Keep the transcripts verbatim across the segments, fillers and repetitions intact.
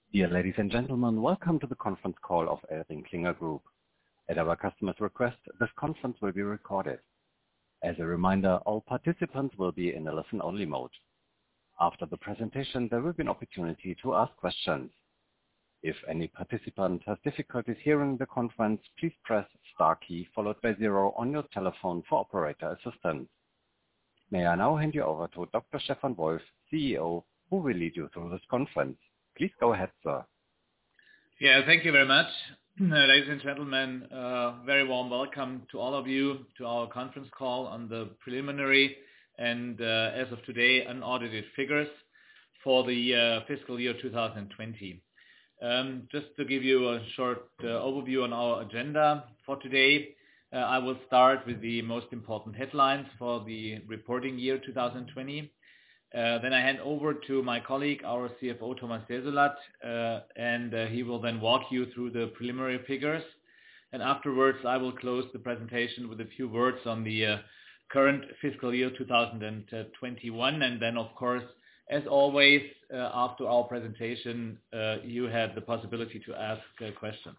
Dear ladies and gentlemen, welcome to the conference call of ElringKlinger Group. At our customer's request, this conference will be recorded. As a reminder, all participants will be in a listen-only mode. After the presentation, there will be an opportunity to ask questions. If any participant has difficulties hearing the conference, please press star key followed by zero on your telephone for operator assistance. May I now hand you over to Doctor Stefan Wolf, C E O, who will lead you through this conference. Please go ahead, sir. Yeah, thank you very much. Ladies and gentlemen, uh, very warm welcome to all of you to our conference call on the preliminary and, uh, as of today, unaudited figures for the uh, fiscal year two thousand twenty. Um, just to give you a short uh, overview on our agenda for today, uh, I will start with the most important headlines for the reporting year two thousand twenty. Uh, then I hand over to my colleague, our C F O, Thomas Desolat, uh, and uh, he will then walk you through the preliminary figures. And afterwards, I will close the presentation with a few words on the uh, current fiscal year two thousand twenty-one. And then, of course, as always, uh, after our presentation, uh, you have the possibility to ask uh, questions.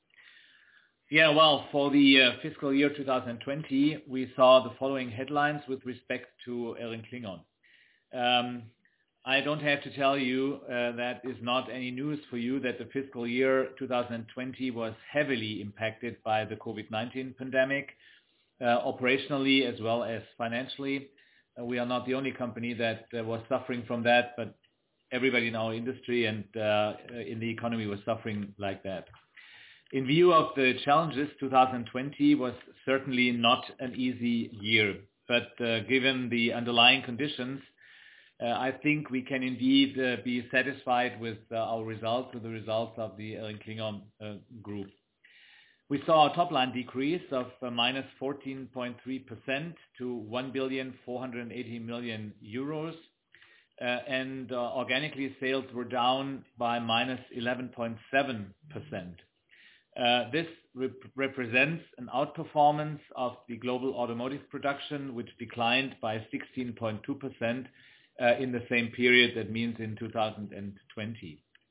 Yeah, well, for the uh, fiscal year two thousand twenty, we saw the following headlines with respect to ElringKlinger. Um, I don't have to tell you uh, that is not any news for you that the fiscal year two thousand twenty was heavily impacted by the COVID nineteen pandemic, uh, operationally as well as financially. Uh, we are not the only company that uh, was suffering from that, but everybody in our industry and uh, in the economy was suffering like that. In view of the challenges, two thousand twenty was certainly not an easy year, but uh, given the underlying conditions, Uh, I think we can indeed uh, be satisfied with uh, our results, with the results of the ElringKlinger uh, group. We saw a top-line decrease of uh, minus fourteen point three percent to one billion four hundred eighty million euros, uh, and uh, organically sales were down by minus eleven point seven percent. Uh, this rep- represents an outperformance of the global automotive production, which declined by sixteen point two percent. Uh, in the same period, that means in two thousand twenty.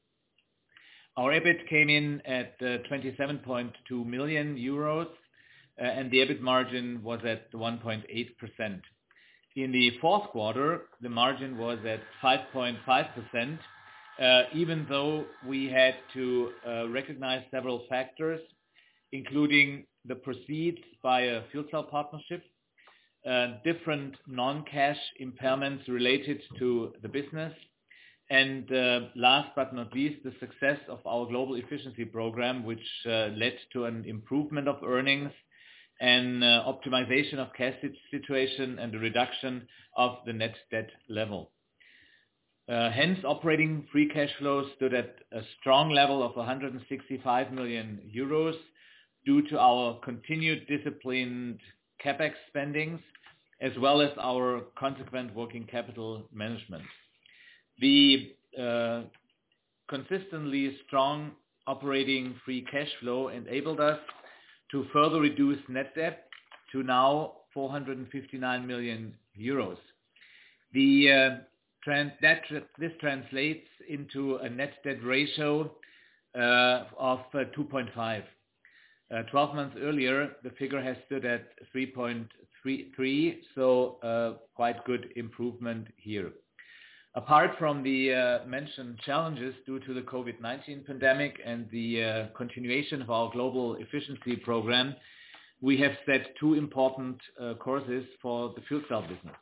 Our EBIT came in at uh, twenty-seven point two million euros, uh, and the EBIT margin was at one point eight percent. In the fourth quarter, the margin was at five point five percent, uh, even though we had to uh, recognize several factors, including the proceeds by a fuel cell partnership, Uh, different non-cash impairments related to the business, and uh, last but not least, the success of our global efficiency program, which uh, led to an improvement of earnings and uh, optimization of cash situation and the reduction of the net debt level. Uh, hence, operating free cash flow stood at a strong level of one hundred sixty-five million euros due to our continued disciplined CapEx spendings, as well as our consequent working capital management. The uh, consistently strong operating free cash flow enabled us to further reduce net debt to now four hundred fifty-nine million euros. The uh, trans- that tr- this translates into a net debt ratio uh, of uh, two point five. Uh, twelve months earlier, the figure has stood at three point three three, so uh, quite good improvement here. Apart from the uh, mentioned challenges due to the COVID nineteen pandemic and the uh, continuation of our global efficiency program, we have set two important uh, courses for the fuel cell business.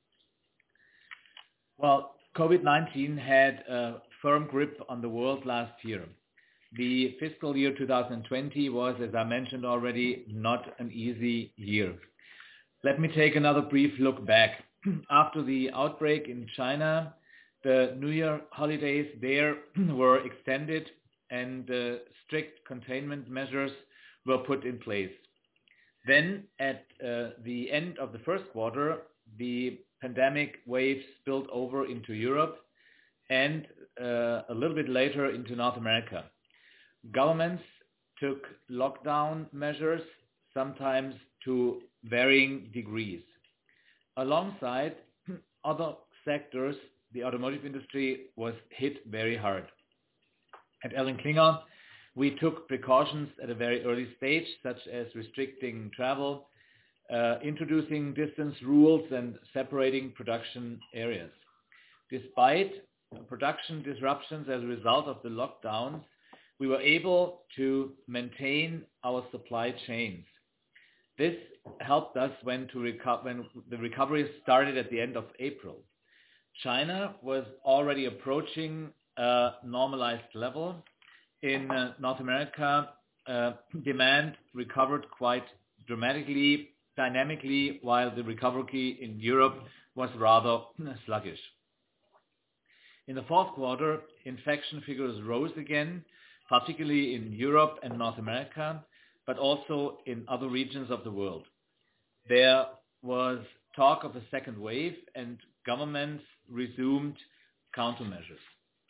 Well, COVID nineteen had a firm grip on the world last year. The fiscal year two thousand twenty was, as I mentioned already, not an easy year. Let me take another brief look back. After the outbreak in China, the New Year holidays there were extended and uh, strict containment measures were put in place. Then, at uh, the end of the first quarter, the pandemic wave spilled over into Europe and uh, a little bit later into North America. Governments took lockdown measures, sometimes to varying degrees. Alongside other sectors, the automotive industry was hit very hard. At ElringKlinger, we took precautions at a very early stage, such as restricting travel, uh, introducing distance rules, and separating production areas. Despite production disruptions as a result of the lockdowns, we were able to maintain our supply chains. This helped us when, to reco- when the recovery started at the end of April. China was already approaching a normalized level. In uh, North America, uh, demand recovered quite dramatically, dynamically, while the recovery in Europe was rather sluggish. In the fourth quarter, infection figures rose again, particularly in Europe and North America, but also in other regions of the world. There was talk of a second wave, and governments resumed countermeasures.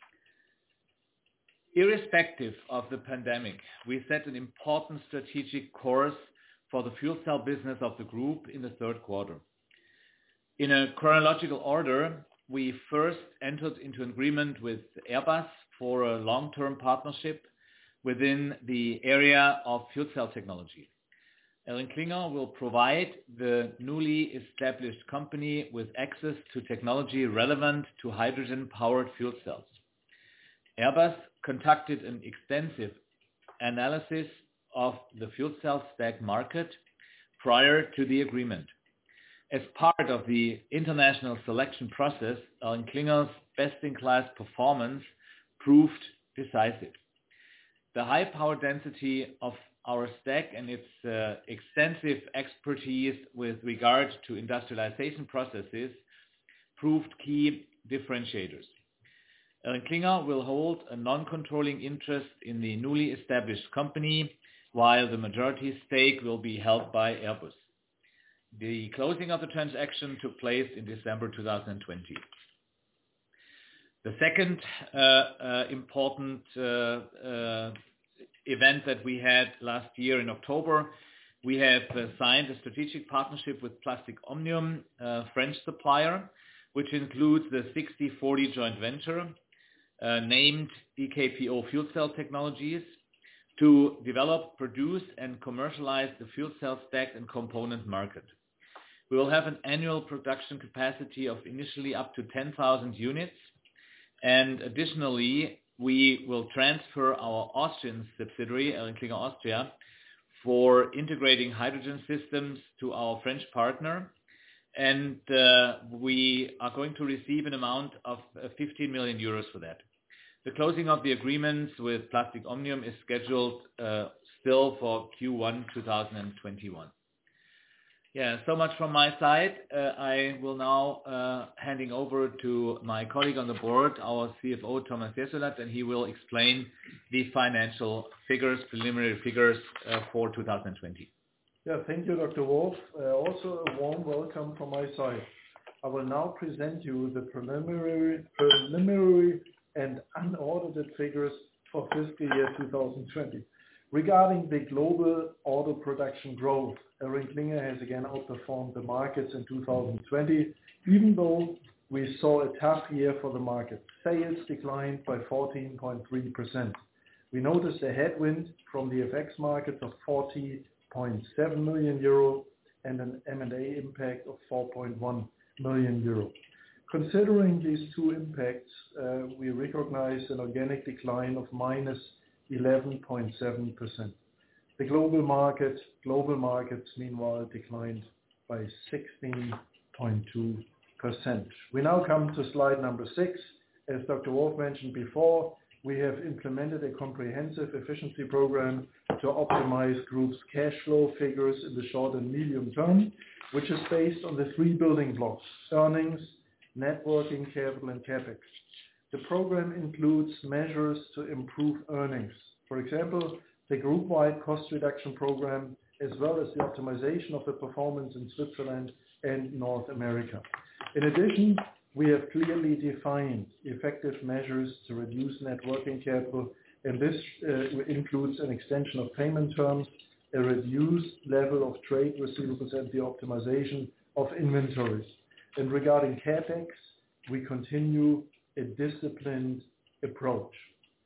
Irrespective of the pandemic, we set an important strategic course for the fuel cell business of the group in the third quarter. In a chronological order, we first entered into an agreement with Airbus for a long-term partnership within the area of fuel cell technology. ElringKlinger will provide the newly established company with access to technology relevant to hydrogen-powered fuel cells. Airbus conducted an extensive analysis of the fuel cell stack market prior to the agreement. As part of the international selection process, ElringKlinger's best-in-class performance proved decisive. The high power density of our stack and its uh, extensive expertise with regard to industrialization processes proved key differentiators. ElringKlinger will hold a non-controlling interest in the newly established company, while the majority stake will be held by Airbus. The closing of the transaction took place in December two thousand twenty. The second uh, uh, important uh, uh, event that we had last year in October, we have uh, signed a strategic partnership with Plastic Omnium, a French supplier, which includes the sixty forty joint venture uh, named E K P O Fuel Cell Technologies to develop, produce, and commercialize the fuel cell stack and component market. We will have an annual production capacity of initially up to ten thousand units, and additionally, we will transfer our Austrian subsidiary, ElringKlinger Austria, for integrating hydrogen systems to our French partner, and uh, we are going to receive an amount of uh, fifteen million euros for that. The closing of the agreements with Plastic Omnium is scheduled uh, still for Q one two thousand twenty-one. Yeah, so much from my side. Uh, I will now uh, handing over to my colleague on the board, our C F O, Thomas Jessulat, and he will explain the financial figures, preliminary figures uh, for two thousand twenty. Yeah, thank you, Doctor Wolf. Uh, also a warm welcome from my side. I will now present you the preliminary, preliminary and unaudited figures for fiscal year two thousand twenty. Regarding the global auto production growth, ElringKlinger has again outperformed the markets in two thousand twenty, even though we saw a tough year for the market. Sales declined by fourteen point three percent. We noticed a headwind from the F X markets of forty point seven million euro and an M and A impact of four point one million euro. Considering these two impacts, uh, we recognize an organic decline of minus eleven point seven percent. The global market, global markets, meanwhile, declined by sixteen point two percent. We now come to slide number six. As Doctor Wolf mentioned before, we have implemented a comprehensive efficiency program to optimize group's cash flow figures in the short and medium term, which is based on the three building blocks: earnings, net working capital, and capex. The program includes measures to improve earnings. For example, the group-wide cost reduction program, as well as the optimization of the performance in Switzerland and North America. In addition, we have clearly defined effective measures to reduce net working capital, and this uh, includes an extension of payment terms, a reduced level of trade receivables, and the optimization of inventories. And regarding capex, we continue a disciplined approach.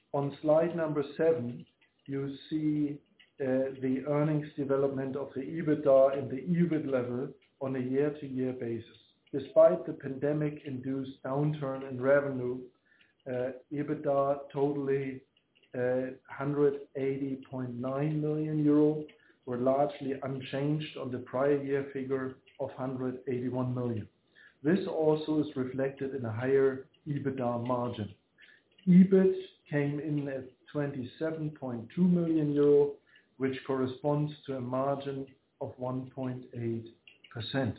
On slide number seven, you see uh, the earnings development of the EBITDA and the E B I T level on a year-to-year basis. Despite the pandemic-induced downturn in revenue, uh, EBITDA totally uh, one hundred eighty point nine million euro were largely unchanged on the prior year figure of one hundred eighty-one million. This also is reflected in a higher EBITDA margin. E B I T came in at twenty-seven point two million euro, which corresponds to a margin of one point eight percent.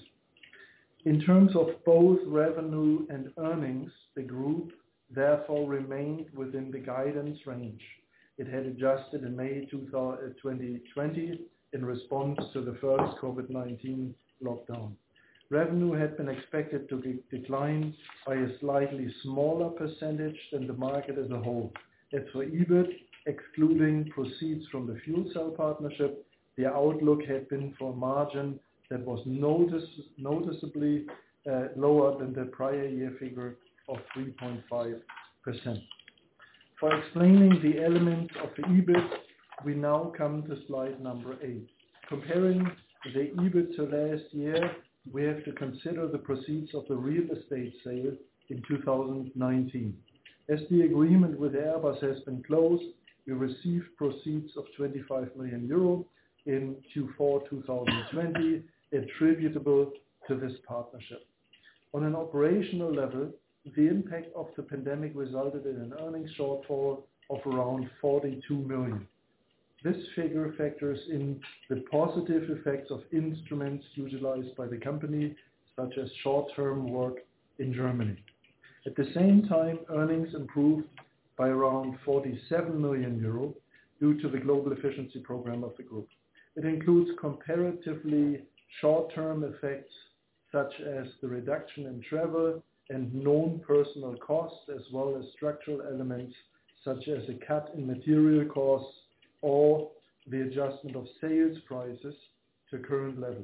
In terms of both revenue and earnings, the group therefore remained within the guidance range. It had adjusted in May twenty twenty in response to the first COVID nineteen lockdown. Revenue had been expected to de- decline by a slightly smaller percentage than the market as a whole. As for E B I T, excluding proceeds from the fuel cell partnership, the outlook had been for a margin that was notice- noticeably uh, lower than the prior year figure of three point five percent. For explaining the elements of the E B I T, we now come to slide number eight. Comparing the E B I T to last year, we have to consider the proceeds of the real estate sale in two thousand nineteen. As the agreement with Airbus has been closed, we received proceeds of twenty-five million euro in Q four two thousand twenty attributable to this partnership. On an operational level, the impact of the pandemic resulted in an earnings shortfall of around forty-two million. This figure factors in the positive effects of instruments utilized by the company, such as short-term work in Germany. At the same time, earnings improved by around forty-seven million euro due to the global efficiency program of the group. It includes comparatively short-term effects such as the reduction in travel and known personal costs, as well as structural elements such as a cut in material costs or the adjustment of sales prices to current levels.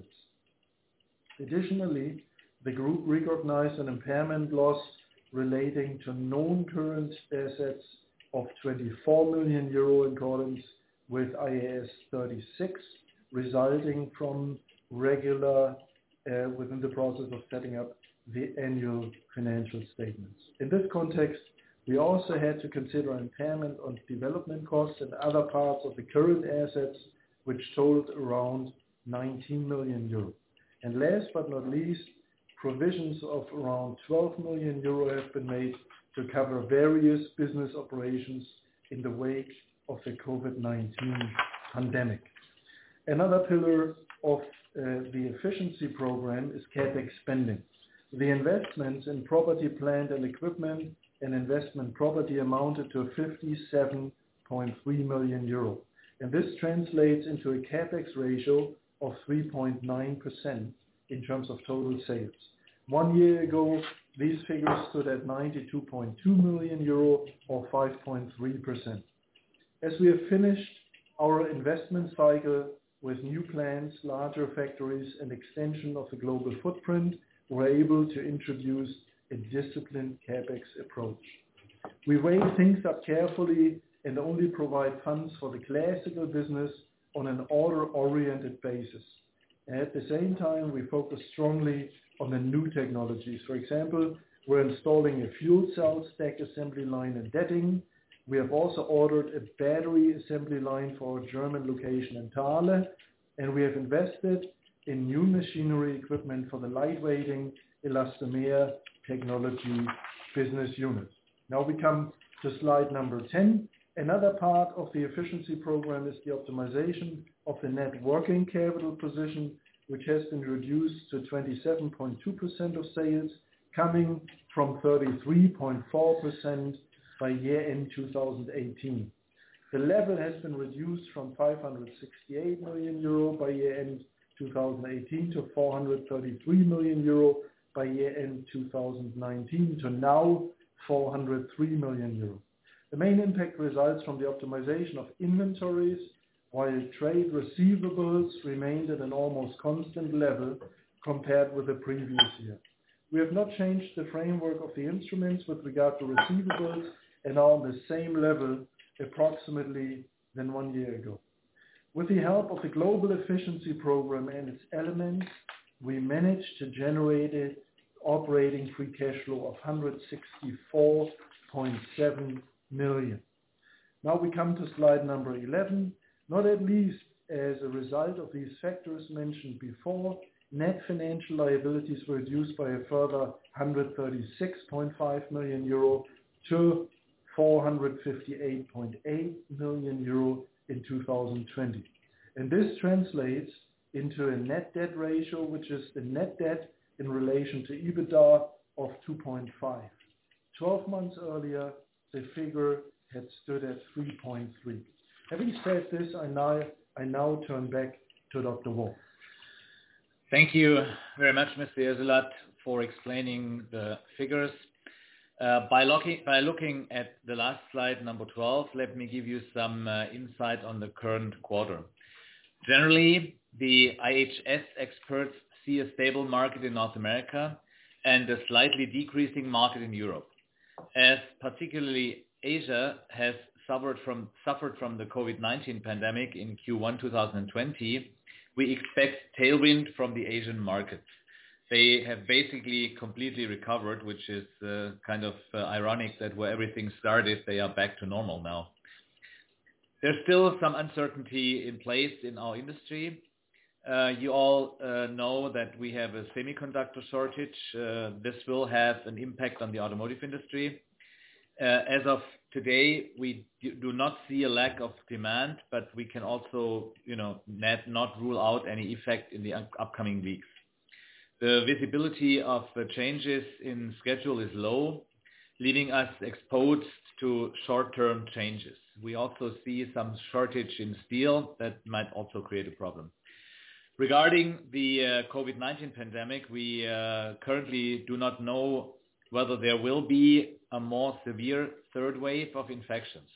Additionally, the group recognized an impairment loss relating to known current assets of twenty-four million euro in accordance with I A S thirty-six, resulting from regular uh, within the process of setting up the annual financial statements. In this context, we also had to consider impairment on development costs and other parts of the current assets, which totaled around nineteen million euro. And last but not least, provisions of around twelve million euro have been made to cover various business operations in the wake of the COVID nineteen pandemic. Another pillar of uh, the efficiency program is CapEx spending. The investments in property, plant and equipment and investment property amounted to fifty-seven point three million euro. And this translates into a CapEx ratio of three point nine percent in terms of total sales. One year ago, these figures stood at ninety-two point two million euro or five point three percent. As we have finished our investment cycle with new plants, larger factories and extension of the global footprint, we're able to introduce a disciplined CapEx approach. We weigh things up carefully and only provide funds for the classical business on an order-oriented basis. And at the same time, we focus strongly on the new technologies. For example, we're installing a fuel cell stack assembly line in Detting. We have also ordered a battery assembly line for our German location in Thale, and we have invested in new machinery equipment for the lightweighting elastomer technology business unit. Now we come to slide number ten. Another part of the efficiency program is the optimization of the net working capital position, which has been reduced to twenty-seven point two percent of sales, coming from thirty-three point four percent by year-end two thousand eighteen. The level has been reduced from five hundred sixty-eight million euro by year-end two thousand eighteen to four hundred thirty-three million euro by year-end two thousand nineteen to now four hundred three million euro. The main impact results from the optimization of inventories, while trade receivables remained at an almost constant level compared with the previous year. We have not changed the framework of the instruments with regard to receivables, and are on the same level approximately than one year ago. With the help of the Global Efficiency Program and its elements, we managed to generate an operating free cash flow of one hundred sixty-four point seven million. Now we come to slide number eleven. Not at least as a result of these factors mentioned before, net financial liabilities were reduced by a further one hundred thirty-six point five million euro to four hundred fifty-eight point eight million euro in two thousand twenty. And this translates into a net debt ratio, which is the net debt in relation to EBITDA of two point five. twelve months earlier, the figure had stood at three point three. Having said this, I now, I now turn back to Doctor Wolf. Thank you very much, Mister Jessulat, for explaining the figures. Uh, by, looking, by looking at the last slide, number twelve, let me give you some uh, insight on the current quarter. Generally, the I H S experts see a stable market in North America and a slightly decreasing market in Europe. As particularly Asia has suffered from, suffered from the COVID nineteen pandemic in Q one twenty twenty, we expect tailwind from the Asian markets. They have basically completely recovered, which is uh, kind of uh, ironic that where everything started, they are back to normal now. There's still some uncertainty in place in our industry. Uh, you all uh, know that we have a semiconductor shortage. Uh, this will have an impact on the automotive industry. Uh, as of today, we do not see a lack of demand, but we can also, you know, not, not rule out any effect in the un- upcoming weeks. The visibility of the changes in schedule is low, leaving us exposed to short-term changes. We also see some shortage in steel that might also create a problem. Regarding the uh, COVID nineteen pandemic, we uh, currently do not know whether there will be a more severe third wave of infections.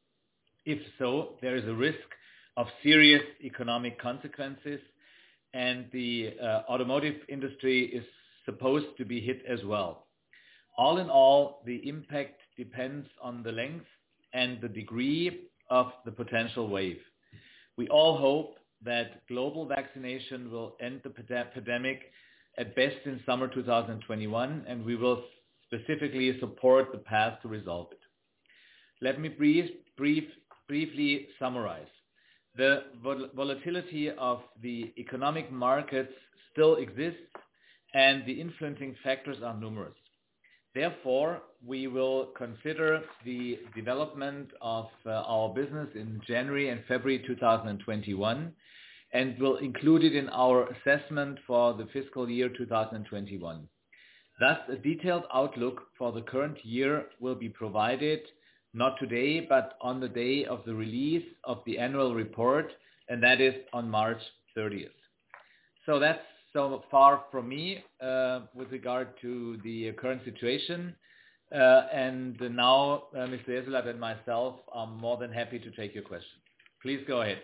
If so, there is a risk of serious economic consequences, and the uh, automotive industry is supposed to be hit as well. All in all, the impact depends on the length and the degree of the potential wave. We all hope that global vaccination will end the pandemic at best in summer two thousand twenty-one, and we will specifically support the path to resolve it. Let me brief, brief, briefly summarize. The vol- volatility of the economic markets still exists, and the influencing factors are numerous. Therefore, we will consider the development of uh, our business in January and February two thousand twenty-one, and will include it in our assessment for the fiscal year two thousand twenty-one. Thus, a detailed outlook for the current year will be provided, not today, but on the day of the release of the annual report, and that is on March thirtieth. So that's so far from me uh, with regard to the current situation. Uh, and now uh, Mister Jessulat and myself are more than happy to take your questions. Please go ahead.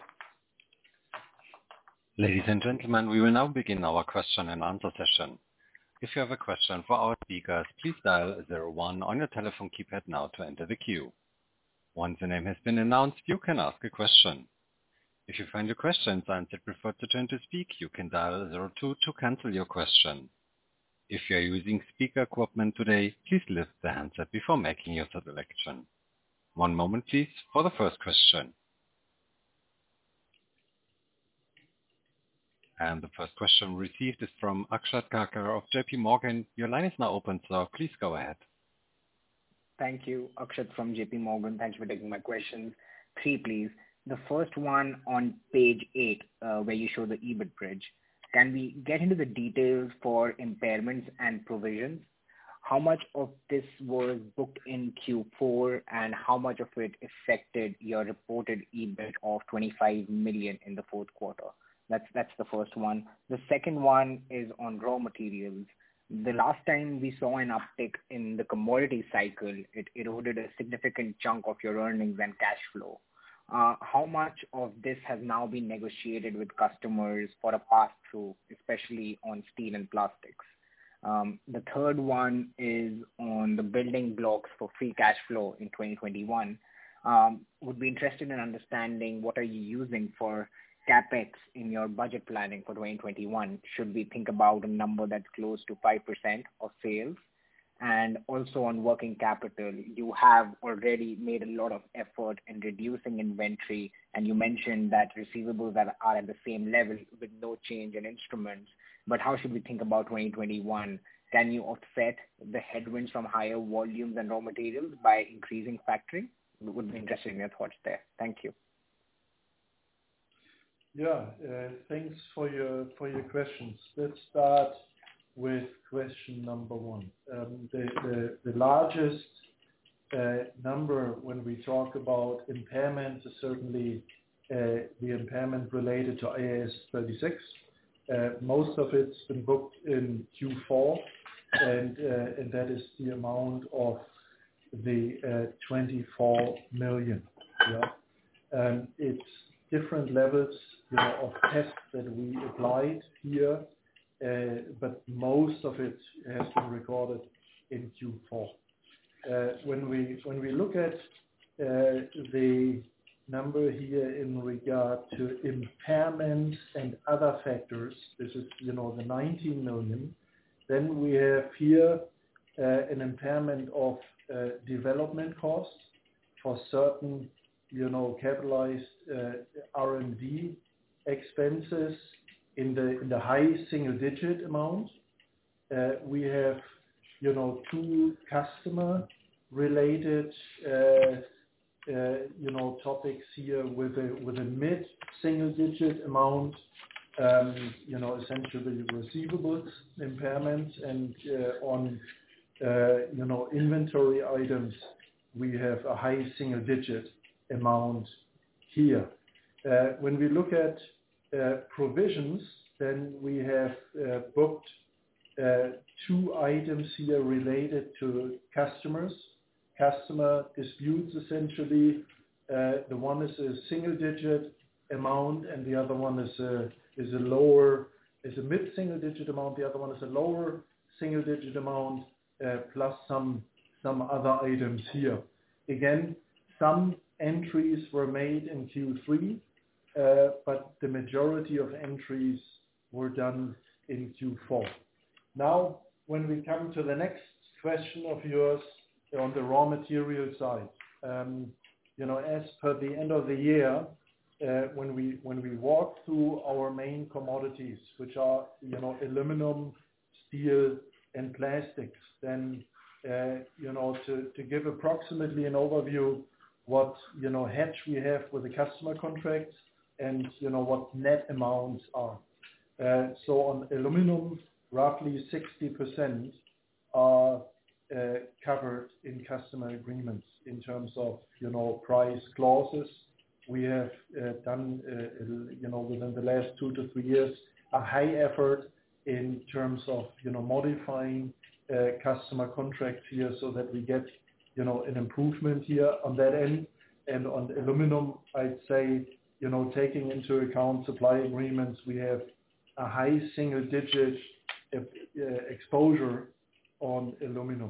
Ladies and gentlemen, we will now begin our question and answer session. If you have a question for our speakers, please dial zero one on your telephone keypad now to enter the queue. Once your name has been announced, you can ask a question. If you find your question answered before it's your turn to speak, you can dial zero two to cancel your question. If you are using speaker equipment today, please lift the handset before making your selection. One moment, please, for the first question. And the first question received is from Akshat Kacker of J P Morgan. Your line is now open, so please go ahead. Thank you, Akshat from J P Morgan. Thanks for taking my questions. Three, please. The first one on page eight, uh, where you show the E B I T bridge. Can we get into the details for impairments and provisions? How much of this was booked in Q four, and how much of it affected your reported E B I T of twenty-five million in the fourth quarter? That's that's the first one. The second one is on raw materials. The last time we saw an uptick in the commodity cycle, it eroded a significant chunk of your earnings and cash flow. Uh, how much of this has now been negotiated with customers for a pass-through, especially on steel and plastics? Um, the third one is on the building blocks for free cash flow in twenty twenty-one. Um, would be interested in understanding what are you using for CapEx in your budget planning for twenty twenty-one. Should we think about a number that's close to five percent of sales? And also on working capital, you have already made a lot of effort in reducing inventory, and you mentioned that receivables are, are at the same level with no change in instruments. But how should we think about twenty twenty-one? Can you offset the headwinds from higher volumes and raw materials by increasing factoring? We would be interested in your thoughts there. Thank you. Yeah, uh, thanks for your for your questions. Let's start with question number one. Um, the, the, the largest uh, number when we talk about impairments is certainly uh, the impairment related to I A S thirty-six. Uh, most of it's been booked in Q four, and, uh, and that is the amount of the uh, twenty-four million. Yeah? Um, it's different levels, you know, of tests that we applied here, uh, but most of it has been recorded in Q four. Uh, when we when we look at uh, the number here in regard to impairments and other factors, this is, you know, the nineteen million, then we have here uh, an impairment of uh, development costs for certain, you know, capitalized uh, R and D expenses in the in the high single-digit amount. Uh, we have, you know, two customer-related, uh, uh, you know, topics here with a with a mid single-digit amount. Um, you know, essentially receivables impairments, and uh, on uh, you know inventory items, we have a high single-digit amount here. Uh, when we look at uh, provisions, then we have uh, booked uh, two items here related to customers, customer disputes essentially. Uh, the one is a single-digit amount, and the other one is a is a lower, is a mid single-digit amount. The other one is a lower single-digit amount, uh, plus some some other items here. Again, some entries were made in Q three, uh, but the majority of entries were done in Q four. Now, when we come to the next question of yours on the raw material side, um, you know, as per the end of the year, uh, when we when we walk through our main commodities, which are, you know, aluminum, steel, and plastics, then uh, you know, to, to give approximately an overview what, you know, hedge we have with the customer contracts, and, you know, what net amounts are. Uh, so on aluminum, roughly sixty percent are uh, covered in customer agreements in terms of, you know, price clauses. We have uh, done, uh, you know, within the last two to three years, a high effort in terms of, you know, modifying uh, customer contracts here so that we get, you know, an improvement here on that end. And on aluminum, I'd say, you know, taking into account supply agreements, we have a high single-digit uh, exposure on aluminum.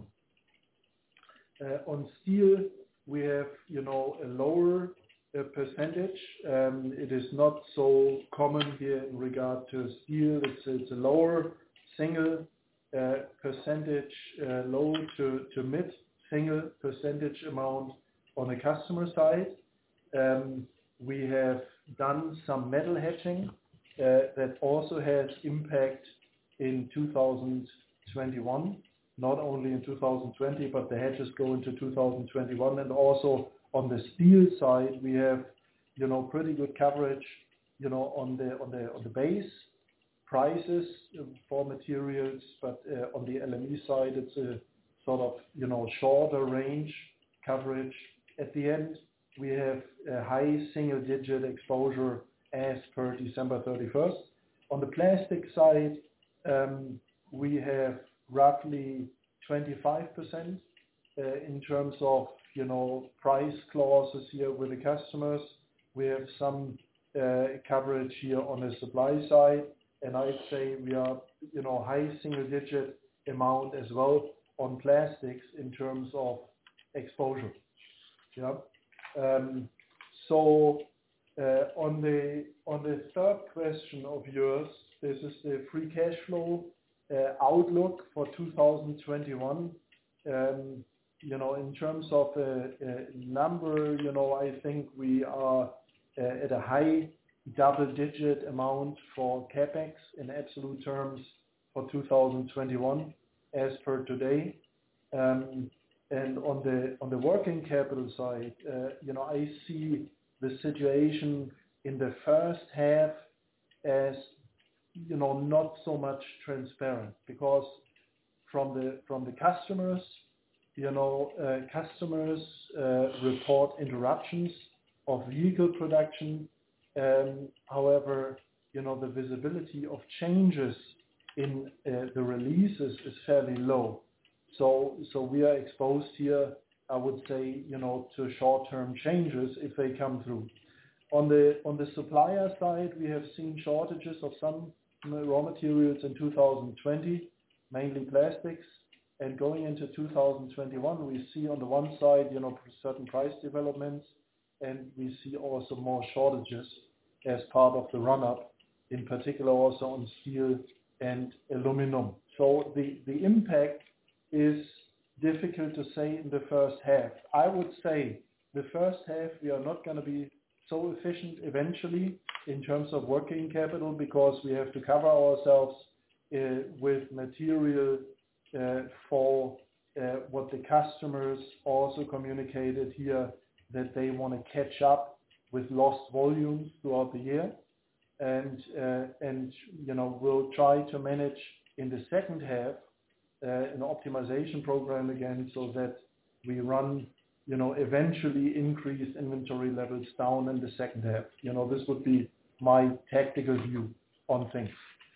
Uh, on steel, we have, you know, a lower uh, percentage. Um, it is not so common here in regard to steel. It's, it's a lower single uh, percentage, uh, low to, to mid single percentage amount on the customer side. Um, we have done some metal hedging uh, that also has impact in two thousand twenty-one, not only in two thousand twenty, but the hedges go into two thousand twenty-one. And also on the steel side, we have, you know, pretty good coverage, you know, on the on the on the base prices for materials, but uh, on the L M E side, it's a sort of, you know, shorter range coverage. At the end, we have a high single-digit exposure as per December thirty-first. On the plastic side, um, we have roughly twenty-five percent uh, in terms of, you know, price clauses here with the customers. We have some uh, coverage here on the supply side, and I'd say we are, you know, high single-digit amount as well on plastics in terms of exposure. Yeah. Um, so uh, on the on the third question of yours, this is the free cash flow uh, outlook for two thousand twenty-one. Um, you know, in terms of a, a number, you know, I think we are uh, at a high double-digit amount for CapEx in absolute terms for two thousand twenty-one, as per today. Um, and on the on the working capital side, uh, you know, I see the situation in the first half as, you know, not so much transparent, because from the from the customers, you know, uh, customers uh, report interruptions of vehicle production. Um, however, you know, the visibility of changes in uh, the releases is fairly low. So, so we are exposed here, I would say, you know, to short-term changes if they come through. On the on the supplier side, we have seen shortages of some raw materials in two thousand twenty, mainly plastics. And going into two thousand twenty-one, we see on the one side, you know, certain price developments, and we see also more shortages as part of the run-up, in particular also on steel and aluminum. So the, the impact is difficult to say in the first half. I would say the first half we are not going to be so efficient eventually in terms of working capital, because we have to cover ourselves uh, with material uh, for uh, what the customers also communicated here, that they want to catch up with lost volumes throughout the year. And, uh, and you know, we'll try to manage in the second half uh, an optimization program again, so that we run, you know, eventually increase inventory levels down in the second half. You know, this would be my tactical view on things.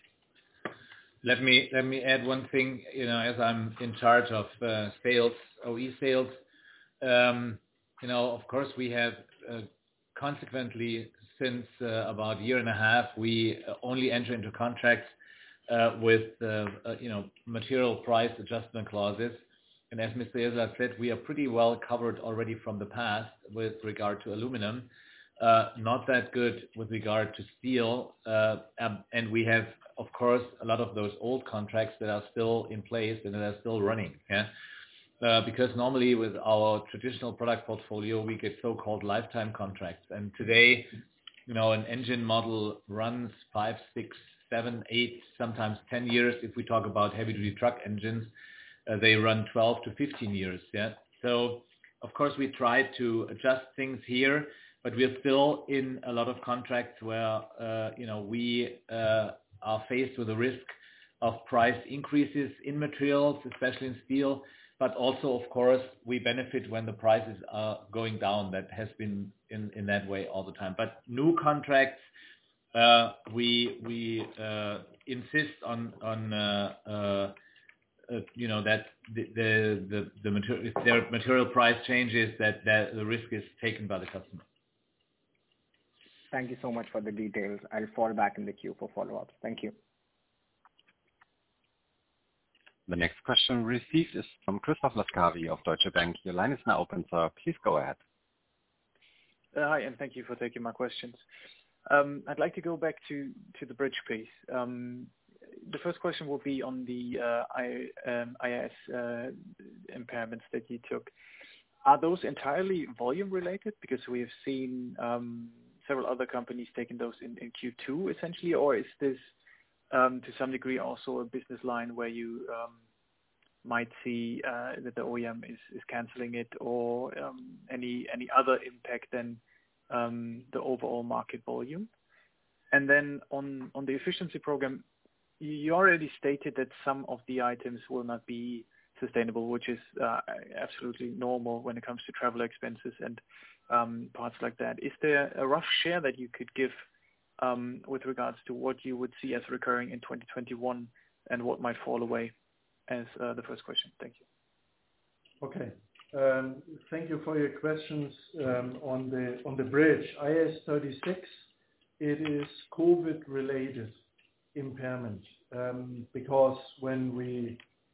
Let me let me add one thing. You know, as I'm in charge of uh, sales, O E sales, um, you know, of course we have uh, consequently since uh, about a year and a half, we only enter into contracts uh, with uh, uh, you know, material price adjustment clauses. And as Mister Esler said, we are pretty well covered already from the past with regard to aluminum. Uh, not that good with regard to steel, uh, um, and we have, of course, a lot of those old contracts that are still in place and that are still running. Yeah, uh, because normally with our traditional product portfolio, we get so-called lifetime contracts, and today, you know, an engine model runs five, six, seven, eight, sometimes ten years. If we talk about heavy-duty truck engines, uh, they run twelve to fifteen years. Yeah, so of course we try to adjust things here. But we are still in a lot of contracts where, uh, you know, we uh, are faced with the risk of price increases in materials, especially in steel. But also, of course, we benefit when the prices are going down. That has been in, in that way all the time. But new contracts, uh, we we uh, insist on on uh, uh, uh, you know, that the the the, the material, if their material price changes, that that the risk is taken by the customer. Thank you so much for the details. I'll fall back in the queue for follow-ups. Thank you. The next question received is from Christoph Laskawi of Deutsche Bank. Your line is now open, sir. Please go ahead. Uh, hi, and thank you for taking my questions. Um, I'd like to go back to, to the bridge, please. Um, the first question will be on the uh, I, um, I S uh, impairments that you took. Are those entirely volume related? Because we have seen um, several other companies taking those in, in Q two essentially, or is this um, to some degree also a business line where you um, might see uh, that the O E M is, is cancelling it, or um, any any other impact than um, the overall market volume? And then on, on the efficiency program, you already stated that some of the items will not be sustainable, which is uh, absolutely normal when it comes to travel expenses and um, parts like that. Is there a rough share that you could give um, with regards to what you would see as recurring in twenty twenty-one and what might fall away? As uh, the first question. Thank you. Okay. Um, thank you for your questions um, on the on the bridge. I S thirty-six, it is COVID-related impairment um, because when we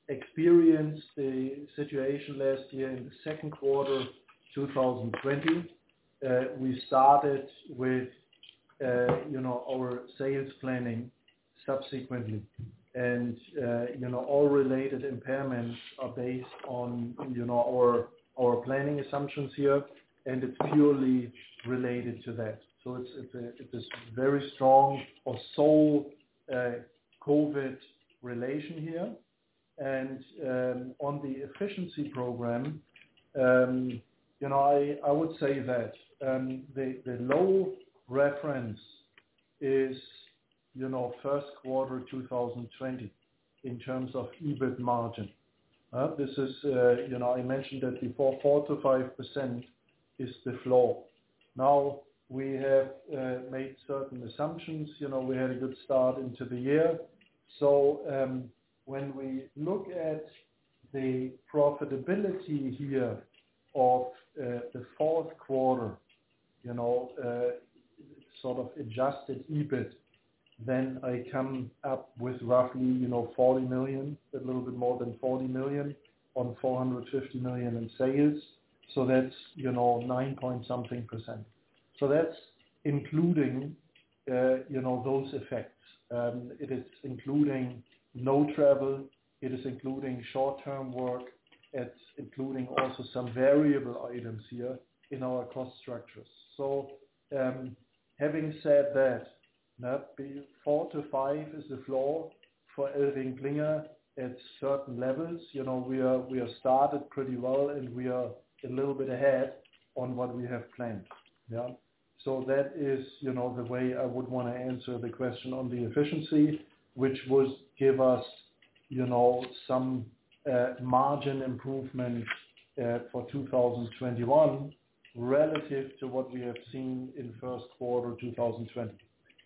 experienced the situation last year in the second quarter two thousand twenty. Uh, we started with, uh, you know, our sales planning subsequently. And, uh, you know, all related impairments are based on, you know, our, our planning assumptions here, and it's purely related to that. So it's, it's, a, it's a very strong or sole uh, COVID relation here. And um, on the efficiency program, um, you know, I, I would say that um, the, the low reference is, you know, first quarter two thousand twenty in terms of E B I T margin. Uh, this is, uh, you know, I mentioned that before, four to five percent is the floor. Now, we have uh, made certain assumptions. You know, we had a good start into the year. So um, when we look at the profitability here of uh, the fourth quarter, you know, uh, sort of adjusted E B I T, then I come up with roughly, you know, forty million, a little bit more than forty million on four hundred fifty million in sales. So that's, you know, nine point something percent. So that's including, uh, you know, those effects. Um, it is including no travel. It is including short-term work. It's including also some variable items here in our cost structures. So um, having said that, four to five is the floor for ElringKlinger at certain levels. You know, we are we are started pretty well, and we are a little bit ahead on what we have planned. Yeah. So that is, you know, the way I would want to answer the question on the efficiency, which would give us, you know, some uh, margin improvement uh, for two thousand twenty-one relative to what we have seen in first quarter two thousand twenty.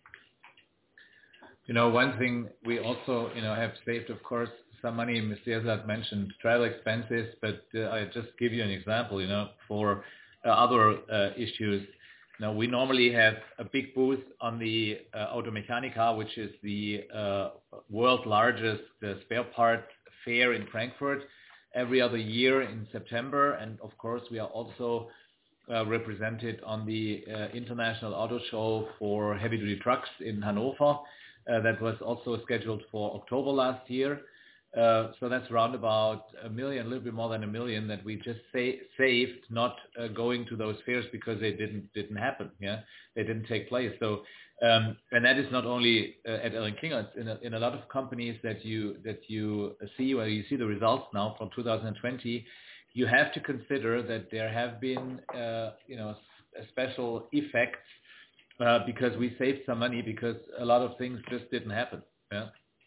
You know, one thing we also, you know, have saved, of course, some money. Mister Jessulat mentioned travel expenses, but uh, I just give you an example, you know, for uh, other uh, issues. Now, we normally have a big booth on the uh, Automechanika, which is the uh, world's largest uh, spare part fair in Frankfurt, every other year in September. And of course, we are also uh, represented on the uh, International Auto Show for heavy-duty trucks in Hanover. Uh, that was also scheduled for October last year. Uh, so that's around about a million, a little bit more than a million that we just sa- saved not uh, going to those fairs because they didn't didn't happen. Yeah, they didn't take place. So um, and that is not only uh, at ElringKlinger. It's in a, in a lot of companies that you that you see where you see the results now from two thousand twenty. You have to consider that there have been uh, you know s- special effects. Uh, because we saved some money because a lot of things just didn't happen. Yeah.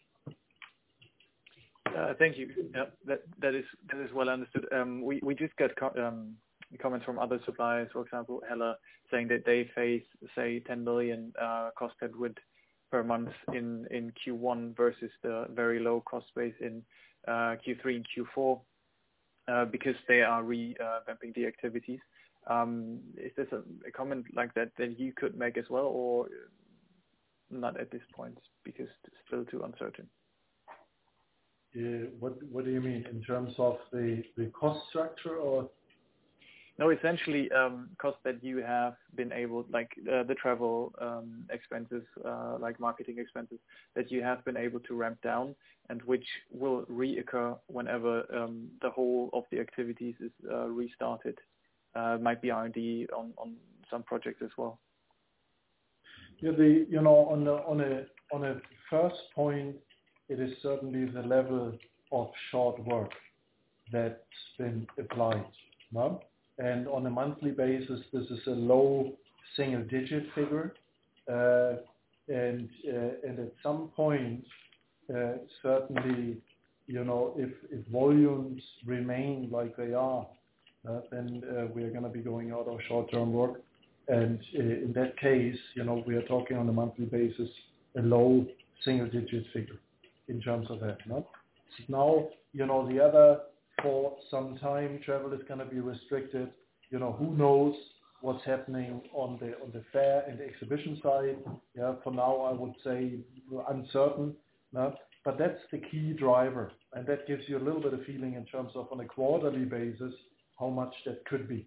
Uh, thank you. Yeah, that that is that is well understood. Um, we we just got co- um, comments from other suppliers, for example, Heller, saying that they face say ten million uh, cost headwind per month in in Q one versus the very low cost base in uh, Q three and Q four uh, because they are revamping the activities. Um, is this a, a comment like that that you could make as well, or not at this point because it's still too uncertain? Uh, what what do you mean in terms of the, the cost structure, or? No, essentially um, costs that you have been able, like uh, the travel um, expenses, uh, like marketing expenses, that you have been able to ramp down, and which will reoccur whenever um, the whole of the activities is uh, restarted. Uh, might be R and D on, on some projects as well. Yeah, the you know on the, on a on a first point, it is certainly the level of short work that's been applied. No? And on a monthly basis, this is a low single-digit figure, uh, and uh, and at some point, uh, certainly, you know, if if volumes remain like they are. Uh, then uh, we are going to be going out of short-term work. And uh, in that case, you know, we are talking on a monthly basis, a low single-digit figure in terms of that. No? Now, you know, the other, for some time, travel is going to be restricted. You know, who knows what's happening on the on the fair and the exhibition side. Yeah, for now, I would say uncertain. No? But that's the key driver, and that gives you a little bit of feeling in terms of on a quarterly basis how much that could be.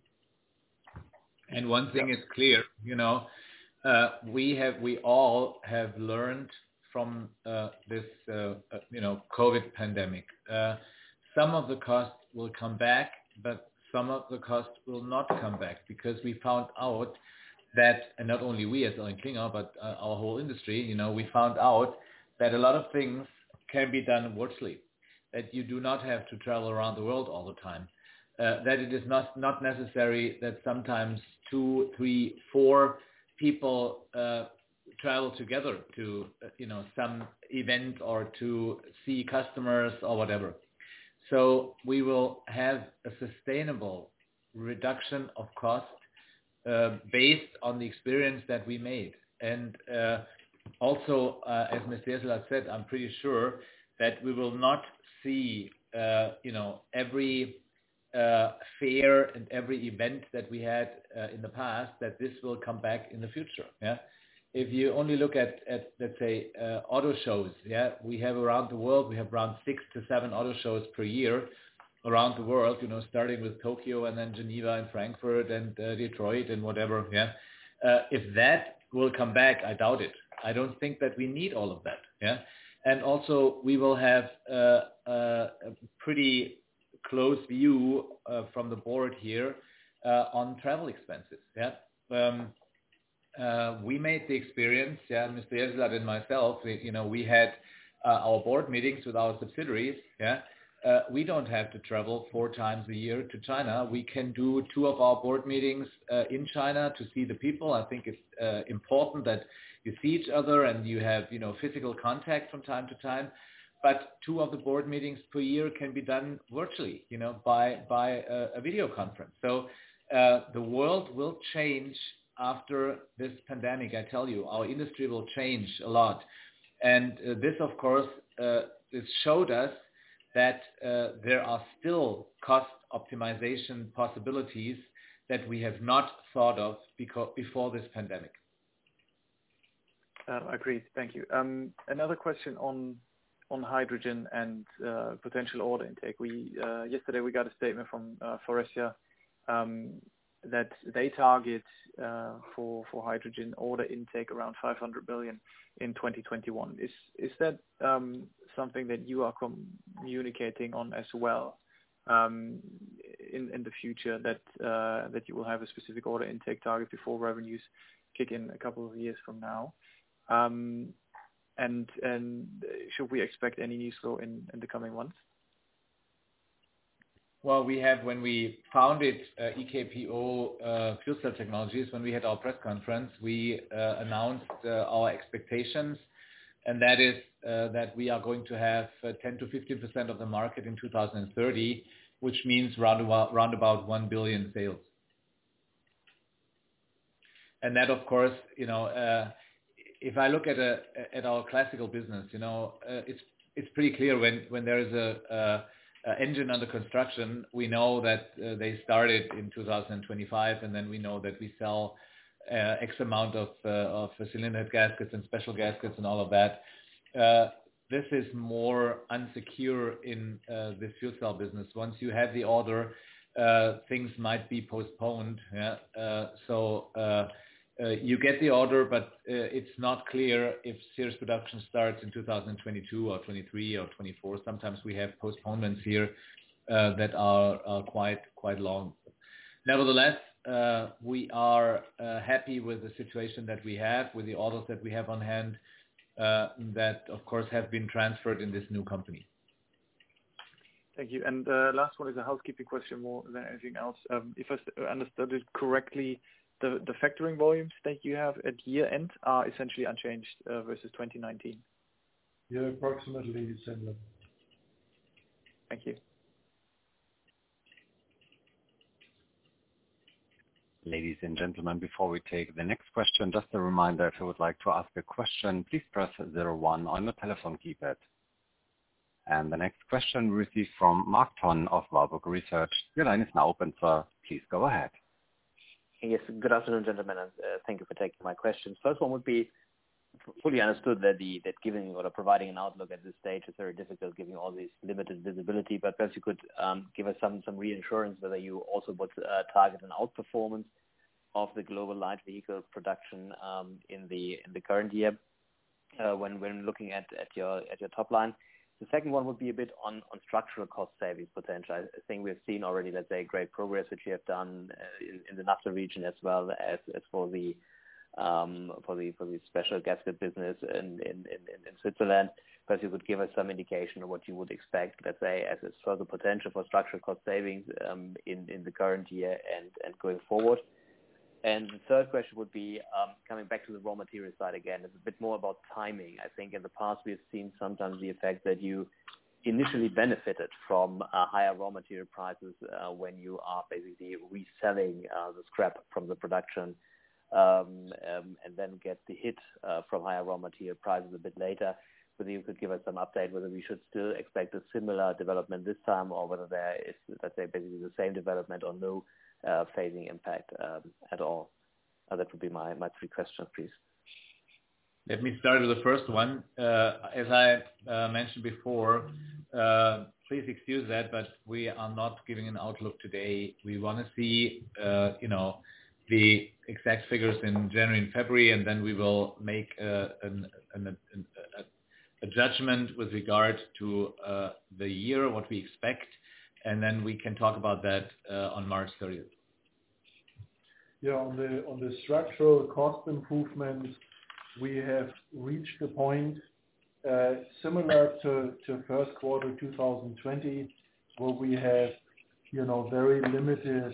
And one thing is clear, you know, uh, we have we all have learned from uh, this uh, uh, you know COVID pandemic. Uh, some of the costs will come back, but some of the costs will not come back, because we found out that, and not only we as ElringKlinger, but uh, our whole industry, you know, we found out that a lot of things can be done virtually, that you do not have to travel around the world all the time, uh, that it is not, not necessary that sometimes two, three, four people uh, travel together to, uh, you know, some event or to see customers or whatever. So we will have a sustainable reduction of cost uh, based on the experience that we made. And uh, also, uh, as Mister Jessulat said, I'm pretty sure that we will not see, uh, you know, every uh, fair and every event that we had uh, in the past, that this will come back in the future. Yeah. If you only look at, at let's say, uh, auto shows, yeah, we have around the world, we have around six to seven auto shows per year around the world, you know, starting with Tokyo and then Geneva and Frankfurt and uh, Detroit and whatever, yeah. Uh, if that will come back, I doubt it. I don't think that we need all of that, yeah. And also, we will have uh, uh, a pretty close view uh, from the board here uh, on travel expenses, yeah. Um, Uh, we made the experience, yeah, Mister Jessulat and myself, we, you know, we had uh, our board meetings with our subsidiaries, yeah. Uh, we don't have to travel four times a year to China. We can do two of our board meetings uh, in China to see the people. I think it's uh, important that you see each other and you have, you know, physical contact from time to time. But two of the board meetings per year can be done virtually, you know, by, by a, a video conference. So uh, the world will change after this pandemic. I tell you, our industry will change a lot. And uh, this, of course, uh, this showed us that uh, there are still cost optimization possibilities that we have not thought of because, before this pandemic. Uh, agreed. Thank you. Um, another question on on hydrogen and uh, potential order intake. We uh, yesterday we got a statement from uh, Faurecia um, that they target uh, for for hydrogen order intake around five hundred million in twenty twenty-one. Is is that um, something that you are communicating on as well um, in in the future, that uh, that you will have a specific order intake target before revenues kick in a couple of years from now? Um, and and should we expect any news flow in, in the coming months? Well, we have, when we founded uh, E K P O uh, Fuel Cell Technologies, when we had our press conference, we uh, announced uh, our expectations, and that is uh, that we are going to have uh, ten to fifteen percent of the market in two thousand thirty, which means round about, round about one billion sales. And that, of course, you know, uh, if I look at a at our classical business, you know, uh, it's it's pretty clear when when there is a, a Uh, engine under construction, we know that uh, they started in two thousand twenty-five, and then we know that we sell uh, X amount of uh, of cylinder head gaskets and special gaskets and all of that. Uh, this is more unsecure in uh, this fuel cell business. Once you have the order, uh, things might be postponed. Yeah? Uh, so uh, uh, you get the order, but uh, it's not clear if serious production starts in two thousand twenty-two or twenty-three or twenty-four. Sometimes we have postponements here uh, that are, are quite quite long. Nevertheless, uh, we are uh, happy with the situation that we have, with the orders that we have on hand, uh, that of course have been transferred in this new company. Thank you. And uh, last one is a housekeeping question more than anything else. Um, if I understood it correctly, The, the factoring volumes that you have at year end are essentially unchanged uh, versus twenty nineteen. Yeah, approximately similar. Thank you. Ladies and gentlemen, before we take the next question, just a reminder, if you would like to ask a question, please press zero one on the telephone keypad. And the next question we received from Mark Ton of Warburg Research. Your line is now open, sir. Please go ahead. Yes, good afternoon, gentlemen, and uh, thank you for taking my questions. First one would be, fully understood that the that giving or providing an outlook at this stage is very difficult, given all this limited visibility. But perhaps you could um, give us some some reassurance whether you also would uh, target an outperformance of the global light vehicle production um, in the in the current year uh, when when looking at, at your at your top line. The second one would be a bit on, on structural cost savings potential. I think we've seen already, let's say, great progress which you have done uh, in, in the NAFTA region as well as, as for the um, for the for the special gasket business in, in, in, in Switzerland. Perhaps you could give us some indication of what you would expect, let's say, as a further potential for structural cost savings um, in, in the current year and, and going forward. And the third question would be, um, coming back to the raw material side again, it's a bit more about timing. I think in the past we've seen sometimes the effect that you initially benefited from uh, higher raw material prices uh, when you are basically reselling uh, the scrap from the production um, um, and then get the hit uh, from higher raw material prices a bit later. Whether you could give us some update whether we should still expect a similar development this time or whether there is, let's say, basically the same development or no Uh, phasing impact um, at all. Uh, that would be my, my three questions, please. Let me start with the first one. Uh, as I uh, mentioned before, uh, please excuse that, but we are not giving an outlook today. We want to see, uh, you know, the exact figures in January and February, and then we will make uh, an, an, an, a, a judgment with regard to uh, the year, what we expect, and then we can talk about that uh, on March thirtieth. Yeah, on the on the structural cost improvements, we have reached a point uh, similar to, to first quarter two thousand twenty, where we have, you know, very limited,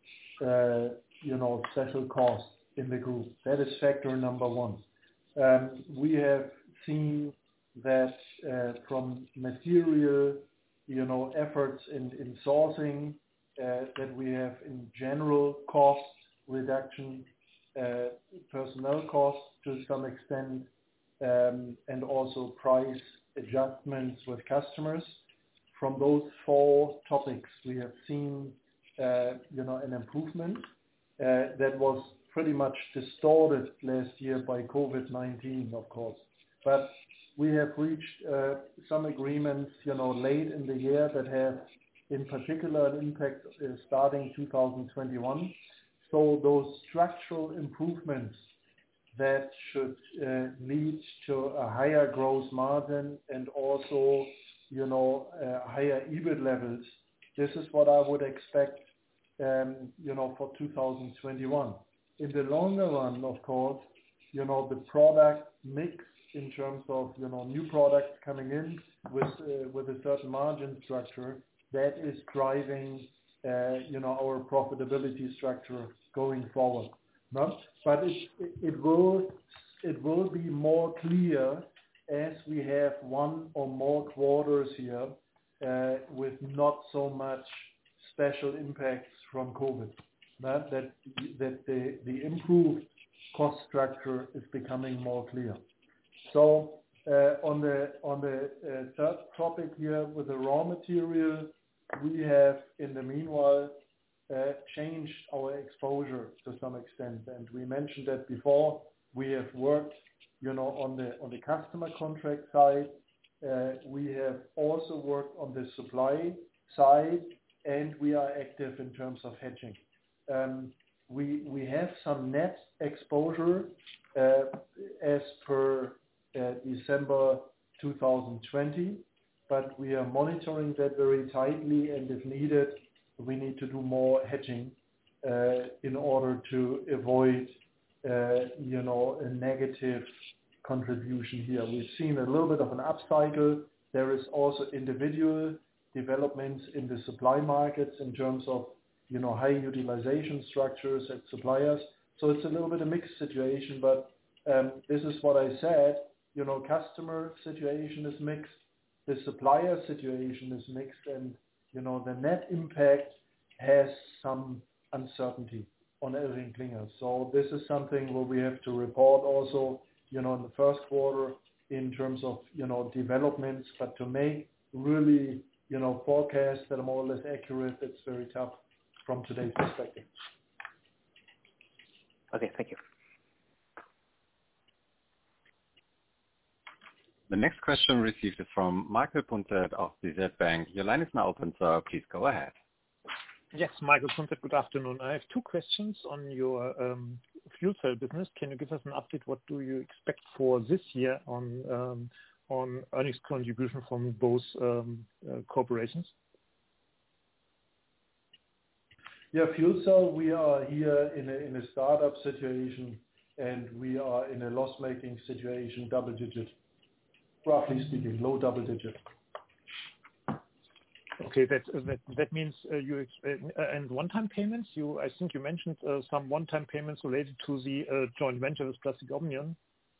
uh, you know, special costs in the group. That is factor number one. Um, we have seen that uh, from material, you know, efforts in, in sourcing, uh, that we have in general cost reduction, uh, personnel costs to some extent, um, and also price adjustments with customers. From those four topics, we have seen, uh, you know, an improvement uh, that was pretty much distorted last year by COVID nineteen, of course. But we have reached uh, some agreements, you know, late in the year that have, in particular, an impact uh, starting two thousand twenty-one. So those structural improvements that should uh, lead to a higher gross margin and also, you know, uh, higher EBIT levels. This is what I would expect, um, you know, for two thousand twenty-one. In the longer run, of course, you know, the product mix in terms of, you know, new products coming in with uh, with a certain margin structure, that is driving, uh, you know, our profitability structure going forward. No? But it, it will it will be more clear as we have one or more quarters here uh, with not so much special impacts from COVID. No? That that the the improved cost structure is becoming more clear. So uh, on the on the uh, third topic here with the raw material, we have in the meanwhile uh, changed our exposure to some extent, and we mentioned that before. We have worked, you know, on the on the customer contract side. Uh, we have also worked on the supply side, and we are active in terms of hedging. Um, we we have some net exposure uh, as per Uh, December two thousand twenty, but we are monitoring that very tightly, and if needed, we need to do more hedging uh, in order to avoid, uh, you know, a negative contribution here. We've seen a little bit of an upcycle. There is also individual developments in the supply markets in terms of, you know, high utilization structures at suppliers. So it's a little bit a mixed situation, but um, this is what I said. You know, customer situation is mixed, the supplier situation is mixed, and, you know, the net impact has some uncertainty on ElringKlinger. So this is something where we have to report also, you know, in the first quarter in terms of, you know, developments, but to make really, you know, forecasts that are more or less accurate, it's very tough from today's perspective. Okay, thank you. The next question received is from Michael Punzet of D Z Bank. Your line is now open, sir. Please go ahead. Yes, Michael Punzet, good afternoon. I have two questions on your um, fuel cell business. Can you give us an update? What do you expect for this year on um, on earnings contribution from both um, uh, corporations? Yeah, fuel cell, we are here in a, in a startup situation, and we are in a loss-making situation, double digit, roughly speaking, low double digit. Okay, that that that means uh, you ex- uh, and one-time payments. You, I think you mentioned uh, some one-time payments related to the uh, joint venture with Plastic Omnium.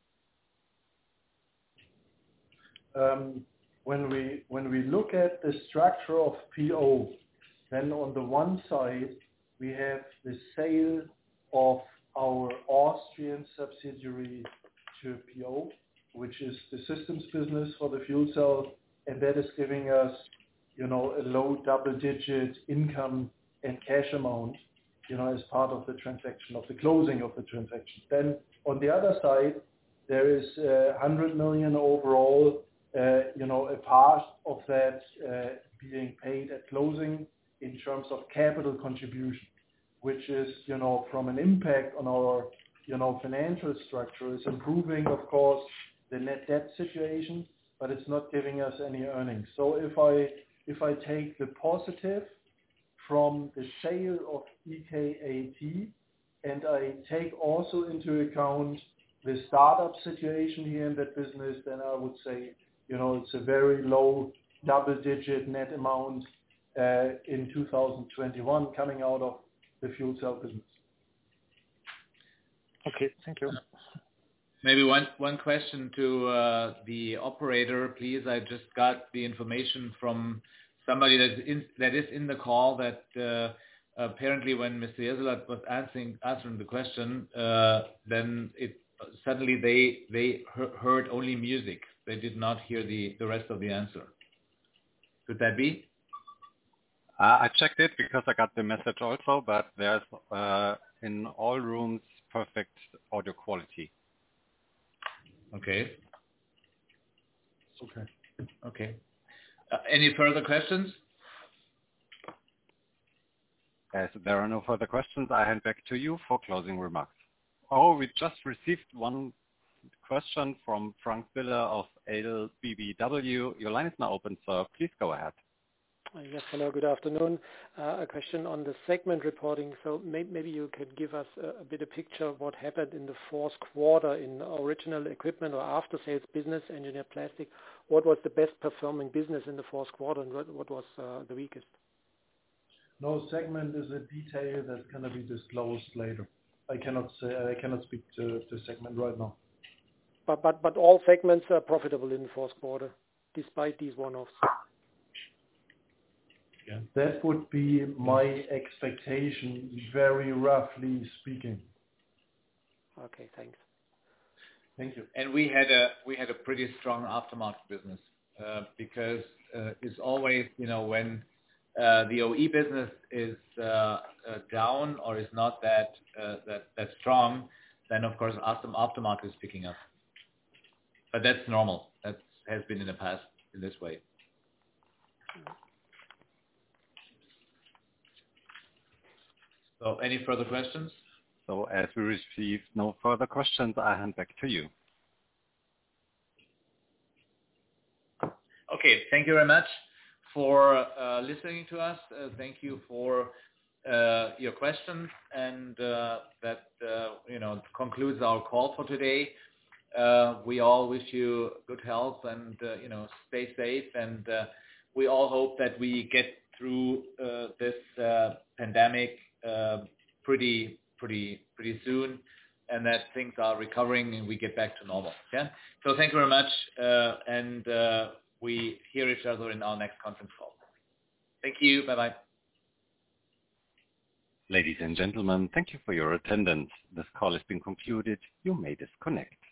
Um, when we when we look at the structure of P O, then on the one side we have the sale of our Austrian subsidiary to P O, which is the systems business for the fuel cell, and that is giving us, you know, a low double-digit income and cash amount, you know, as part of the transaction, of the closing of the transaction. Then on the other side, there is uh, one hundred million overall, uh, you know, a part of that uh, being paid at closing in terms of capital contribution, which is, you know, from an impact on our, you know, financial structure, is improving, of course, the net debt situation, but it's not giving us any earnings. So if I if I take the positive from the sale of E K A T, and I take also into account the startup situation here in that business, then I would say, you know, it's a very low double-digit net amount uh, in two thousand twenty-one coming out of the fuel cell business. Okay, thank you. Maybe one one question to uh, the operator, please. I just got the information from somebody that is in, that is in the call that uh, apparently when Mister Jeselat was answering answering the question, uh, then it suddenly they they he- heard only music. They did not hear the, the rest of the answer. Could that be? Uh, I checked it because I got the message also, but there's uh, in all rooms perfect audio quality. Okay. Okay. Okay. Uh, any further questions? As there are no further questions, I hand back to you for closing remarks. Oh, we just received one question from Frank Biller of L B B W. Your line is now open, sir. Please go ahead. Yes, hello, good afternoon. Uh, a question on the segment reporting. So may- maybe you could give us a, a bit of picture of what happened in the fourth quarter in original equipment or after-sales business, engineered plastic. What was the best performing business in the fourth quarter, and what, what was uh, the weakest? No, segment is a detail that's going to be disclosed later. I cannot say, I cannot speak to the segment right now. But, but, but all segments are profitable in the fourth quarter, despite these one-offs. Yeah. That would be my expectation, very roughly speaking. Okay, thanks. Thank you. And we had a we had a pretty strong aftermarket business uh, because uh, it's always, you know, when uh, the O E business is uh, uh, down or is not that uh, that that strong, then of course after, aftermarket is picking up. But that's normal. That has been in the past in this way. So any further questions? So as we receive no further questions, I hand back to you. Okay, thank you very much for uh, listening to us. Uh, thank you for uh, your questions, and uh, that uh, you know concludes our call for today. Uh, we all wish you good health and uh, you know stay safe, and uh, we all hope that we get through uh, this uh, pandemic uh, pretty pretty pretty soon, and that things are recovering and we get back to normal. Yeah. So thank you very much, uh, and uh, we hear each other in our next conference call. Thank you. Bye bye. Ladies and gentlemen, thank you for your attendance. This call has been concluded. You may disconnect.